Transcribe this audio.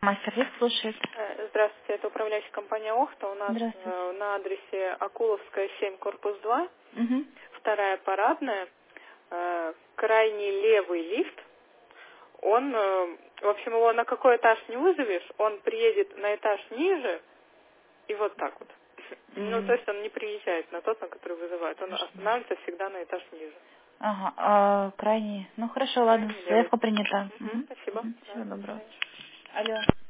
Мастер-лифт слушает. Здравствуйте, это управляющая компания Охта. У нас Здравствуйте. на адресе Акуловская, 7, корпус 2, Угу. вторая парадная, крайний левый лифт. Он, в общем, его на какой этаж не вызовешь, он приедет на этаж ниже и вот так вот. Ну, то есть он не приезжает на тот, на который вызывают. Он останавливается всегда на этаж ниже. Ага, крайний. Ну хорошо, ладно, Крайний левый. заявка принята. Спасибо. Всего Да, до доброго. свидания. Алло.